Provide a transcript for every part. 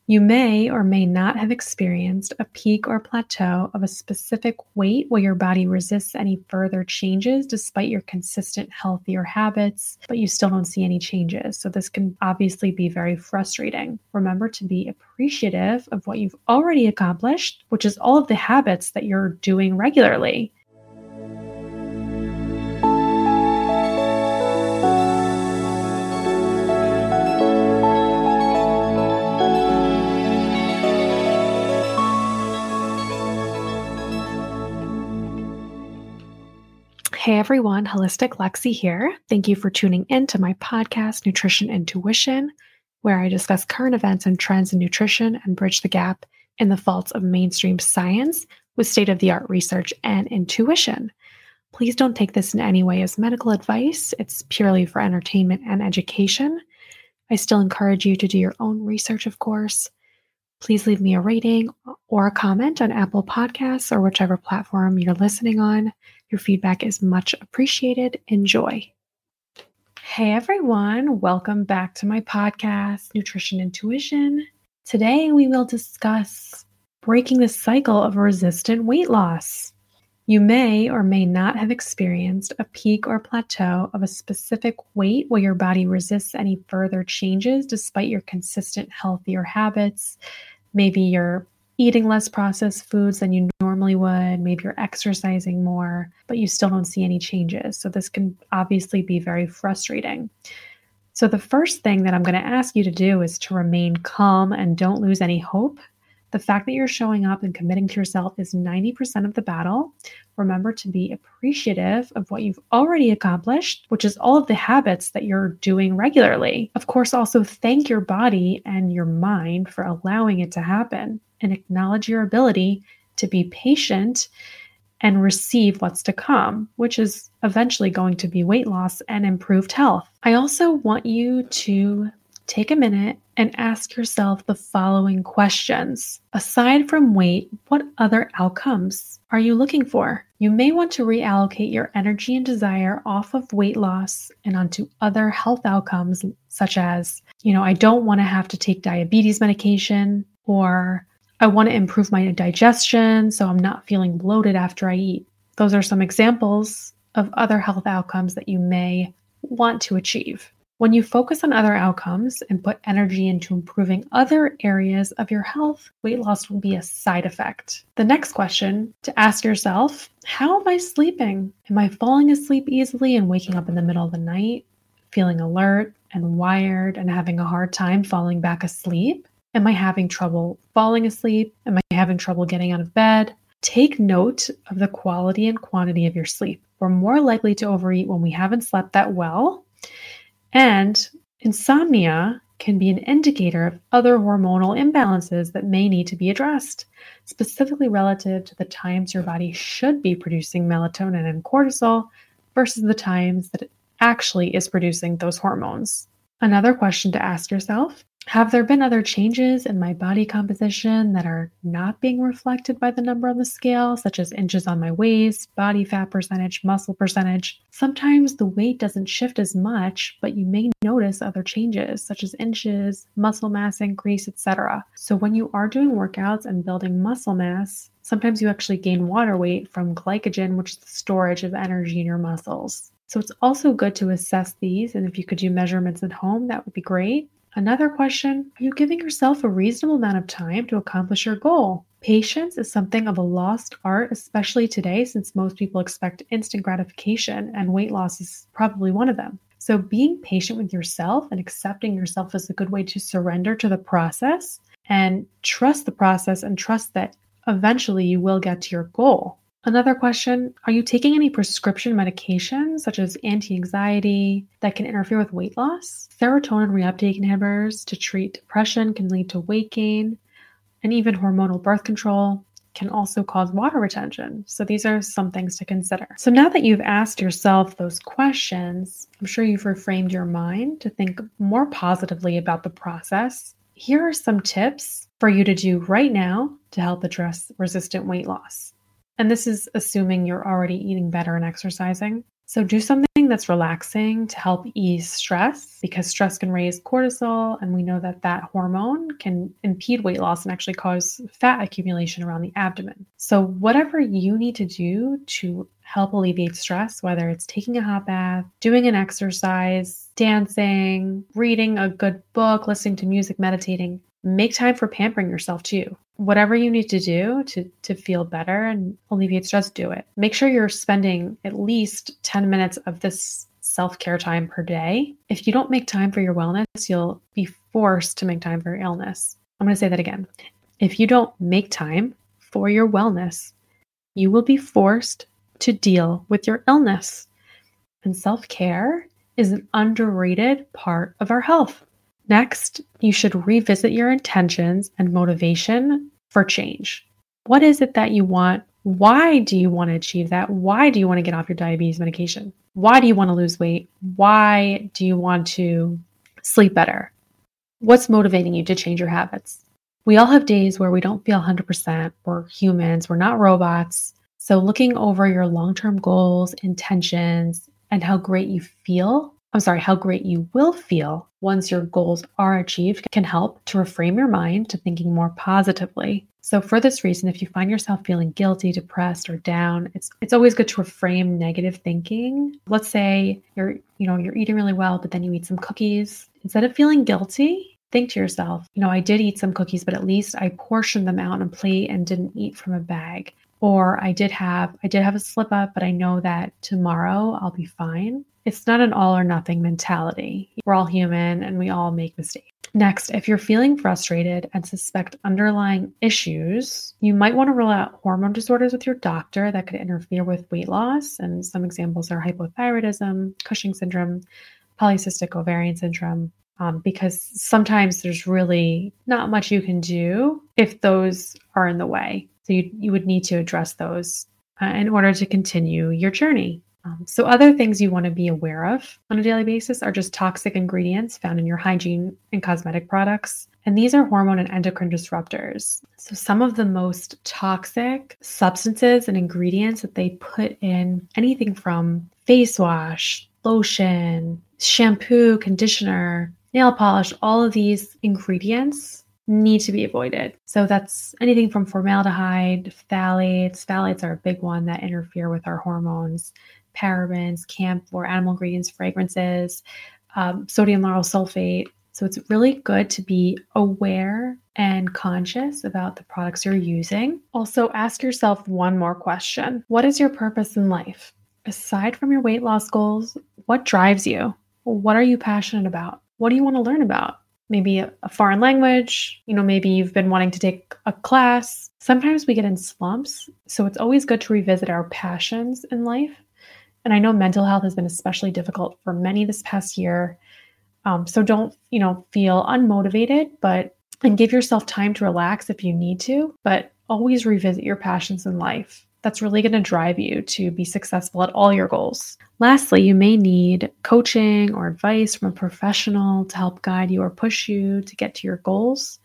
You may or may not have experienced a peak or plateau of a specific weight where your body resists any further changes despite your consistent healthier habits, but you still don't see any changes. So this can obviously be very frustrating. Remember to be appreciative of what you've already accomplished, which is all of the habits that you're doing regularly. Hey everyone, Holistic Lexi here. Thank you for tuning in to my podcast, Nutrition Intuition, where I discuss current events and trends in nutrition and bridge the gap in the faults of mainstream science with state-of-the-art research and intuition. Please don't take this in any way as medical advice. It's purely for entertainment and education. I still encourage you to do your own research, of course. Please leave me a rating or a comment on Apple Podcasts or whichever platform you're listening on. Your feedback is much appreciated. Enjoy. Hey everyone, welcome back to my podcast, Nutrition Intuition. Today we will discuss breaking the cycle of resistant weight loss. You may or may not have experienced a peak or plateau of a specific weight where your body resists any further changes despite your consistent healthier habits. Maybe you're eating less processed foods than you normally would. Maybe you're exercising more, but you still don't see any changes. So this can obviously be very frustrating. So the first thing that I'm going to ask you to do is to remain calm and don't lose any hope. The fact that you're showing up and committing to yourself is 90% of the battle. Remember to be appreciative of what you've already accomplished, which is all of the habits that you're doing regularly. Of course, also thank your body and your mind for allowing it to happen and acknowledge your ability to be patient and receive what's to come, which is eventually going to be weight loss and improved health. I also want you to take a minute and ask yourself the following questions. Aside from weight, what other outcomes are you looking for? You may want to reallocate your energy and desire off of weight loss and onto other health outcomes, such as, I don't want to have to take diabetes medication, or I want to improve my digestion so I'm not feeling bloated after I eat. Those are some examples of other health outcomes that you may want to achieve. When you focus on other outcomes and put energy into improving other areas of your health, weight loss will be a side effect. The next question to ask yourself, how am I sleeping? Am I falling asleep easily and waking up in the middle of the night, feeling alert and wired and having a hard time falling back asleep? Am I having trouble falling asleep? Am I having trouble getting out of bed? Take note of the quality and quantity of your sleep. We're more likely to overeat when we haven't slept that well. And insomnia can be an indicator of other hormonal imbalances that may need to be addressed, specifically relative to the times your body should be producing melatonin and cortisol versus the times that it actually is producing those hormones. Another question to ask yourself, have there been other changes in my body composition that are not being reflected by the number on the scale, such as inches on my waist, body fat percentage, muscle percentage? Sometimes the weight doesn't shift as much, but you may notice other changes, such as inches, muscle mass increase, etc. So when you are doing workouts and building muscle mass, sometimes you actually gain water weight from glycogen, which is the storage of energy in your muscles. So it's also good to assess these, and if you could do measurements at home, that would be great. Another question, are you giving yourself a reasonable amount of time to accomplish your goal? Patience is something of a lost art, especially today, since most people expect instant gratification, and weight loss is probably one of them. So being patient with yourself and accepting yourself is a good way to surrender to the process and trust the process and trust that eventually you will get to your goal. Another question, are you taking any prescription medications such as anti-anxiety that can interfere with weight loss? Serotonin reuptake inhibitors to treat depression can lead to weight gain, and even hormonal birth control can also cause water retention. So these are some things to consider. So now that you've asked yourself those questions, I'm sure you've reframed your mind to think more positively about the process. Here are some tips for you to do right now to help address resistant weight loss. And this is assuming you're already eating better and exercising. So do something that's relaxing to help ease stress, because stress can raise cortisol, and we know that that hormone can impede weight loss and actually cause fat accumulation around the abdomen. So whatever you need to do to help alleviate stress, whether it's taking a hot bath, doing an exercise, dancing, reading a good book, listening to music, meditating, make time for pampering yourself too. Whatever you need to do to feel better and alleviate stress, do it. Make sure you're spending at least 10 minutes of this self-care time per day. If you don't make time for your wellness, you'll be forced to make time for your illness. I'm going to say that again. If you don't make time for your wellness, you will be forced to deal with your illness. And self-care is an underrated part of our health. Next, you should revisit your intentions and motivation for change. What is it that you want? Why do you want to achieve that? Why do you want to get off your diabetes medication? Why do you want to lose weight? Why do you want to sleep better? What's motivating you to change your habits? We all have days where we don't feel 100%. We're humans. We're not robots. So looking over your long-term goals, intentions, and how great you will feel once your goals are achieved can help to reframe your mind to thinking more positively. So for this reason, if you find yourself feeling guilty, depressed, or down, it's always good to reframe negative thinking. Let's say you're eating really well, but then you eat some cookies. Instead of feeling guilty, think to yourself, I did eat some cookies, but at least I portioned them out on a plate and didn't eat from a bag. Or I did have a slip up, but I know that tomorrow I'll be fine. It's not an all or nothing mentality. We're all human and we all make mistakes. Next, if you're feeling frustrated and suspect underlying issues, you might want to rule out hormone disorders with your doctor that could interfere with weight loss. And some examples are hypothyroidism, Cushing syndrome, polycystic ovarian syndrome, because sometimes there's really not much you can do if those are in the way. So you would need to address those in order to continue your journey. So other things you want to be aware of on a daily basis are just toxic ingredients found in your hygiene and cosmetic products. And these are hormone and endocrine disruptors. So some of the most toxic substances and ingredients that they put in anything from face wash, lotion, shampoo, conditioner, nail polish, all of these ingredients need to be avoided. So that's anything from formaldehyde, phthalates. Phthalates are a big one that interfere with our hormones. Parabens, camphor, animal ingredients, fragrances, sodium lauryl sulfate. So it's really good to be aware and conscious about the products you're using. Also, ask yourself one more question. What is your purpose in life? Aside from your weight loss goals, what drives you? What are you passionate about? What do you want to learn about? Maybe a foreign language, maybe you've been wanting to take a class. Sometimes we get in slumps, so it's always good to revisit our passions in life. And I know mental health has been especially difficult for many this past year. So don't, feel unmotivated, and give yourself time to relax if you need to, but always revisit your passions in life. That's really going to drive you to be successful at all your goals. Lastly, you may need coaching or advice from a professional to help guide you or push you to get to your goals.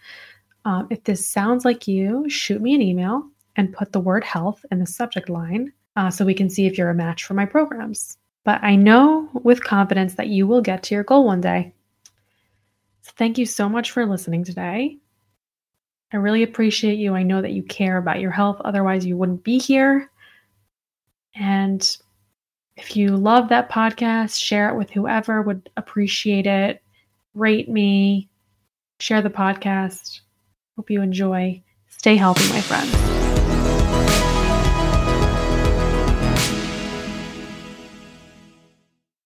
If this sounds like you, shoot me an email and put the word health in the subject line so we can see if you're a match for my programs. But I know with confidence that you will get to your goal one day. So thank you so much for listening today. I really appreciate you. I know that you care about your health. Otherwise, you wouldn't be here. And if you love that podcast, share it with whoever would appreciate it. Rate me. Share the podcast. Hope you enjoy. Stay healthy, my friends.